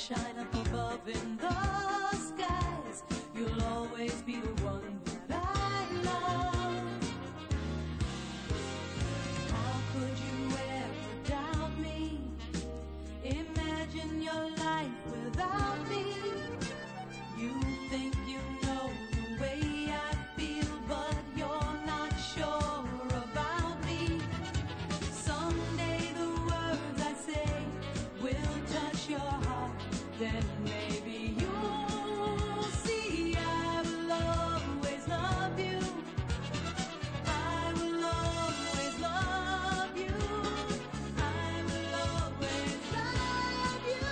shine up above in the skies. You'll always be the one that I love. How could you ever doubt me? Imagine your life without me. You think you know the way I feel, but you're not sure about me. Someday the words I say will touch your heart, then maybe you'll see I will always love you. I will always love you. I will always love you.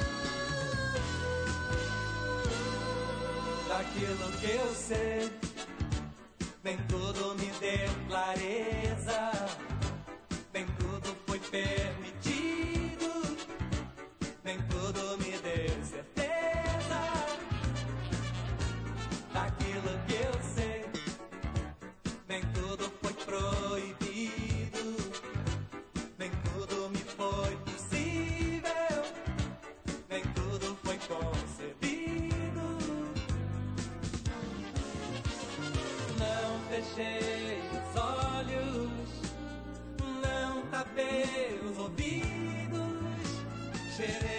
Daquilo que eu sei, nem tudo me deu clareza, nem tudo foi permitido, nem tudo me deu certeza. Daquilo que eu sei, nem tudo foi proibido, nem tudo me foi possível, nem tudo foi concebido. Não fechei os olhos, não tapei os ouvidos, cheirei